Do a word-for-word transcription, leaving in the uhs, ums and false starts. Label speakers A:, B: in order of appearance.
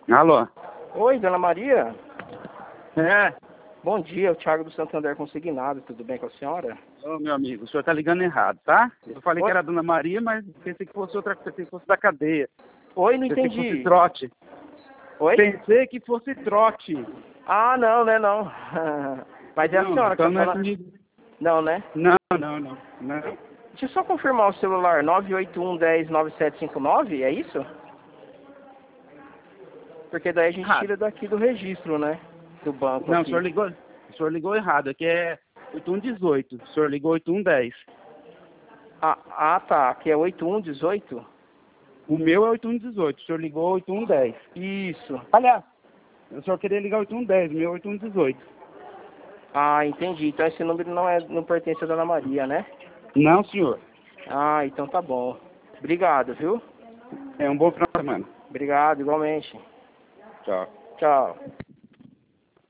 A: Alô?
B: Oi, Dona Maria.
A: É.
B: Bom dia, o Thiago do Santander Consignado. Tudo bem com a senhora?
A: Ô, meu amigo, o senhor tá ligando errado, tá? Eu falei
B: Oi?
A: que era a Dona Maria, mas pensei que fosse outra coisa, pensei que fosse da cadeia.
B: Oi, não
A: Pensei que fosse
B: entendi.
A: trote.
B: Oi?
A: Pensei que fosse trote.
B: Ah, não, né, não. Mas é a
A: Não,
B: senhora que
A: então
B: tá
A: não é
B: falando?
A: comigo.
B: Não, né?
A: Não, não, não. Não.
B: Deixa eu só confirmar o celular. nove oito um, dez, nove sete cinco nove, é isso? Porque daí a gente
A: Errado.
B: tira daqui do registro, né? Do banco
A: Não, o
B: aqui.
A: senhor ligou, o senhor ligou errado. Aqui é oito um um oito. O senhor ligou oito um um zero.
B: Ah, ah, tá. Aqui é oito um um oito?
A: O meu é oito um um oito. O senhor ligou oito um um zero.
B: Isso.
A: Aliás, o senhor queria ligar oito um um zero. O meu é oito um um oito.
B: Ah, entendi. Então esse número não, é, não pertence a Dona Maria, né?
A: Não, senhor.
B: Ah, então tá bom. Obrigado, viu?
A: É um bom final de semana.
B: Obrigado, igualmente.
A: Tchau.
B: Tchau.